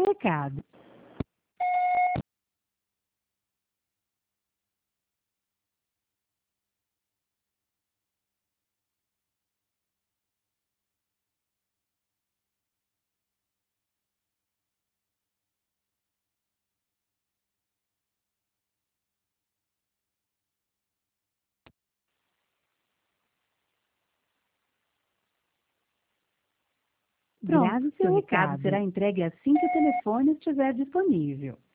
seu recado. Pronto, Grave seu seu recado recado. será entregue assim que o telefone estiver disponível.